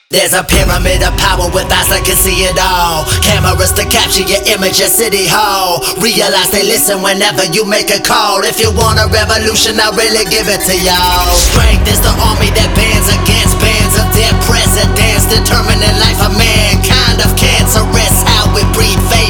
There's a pyramid of power with eyes that can see it all. Cameras to capture your image at City Hall. Realize they listen whenever you make a call. If you want a revolution, I'll really give it to y'all. Strength is the army that bands against bands of dead presidents, determining life of mankind of cancerous. How we breathe faith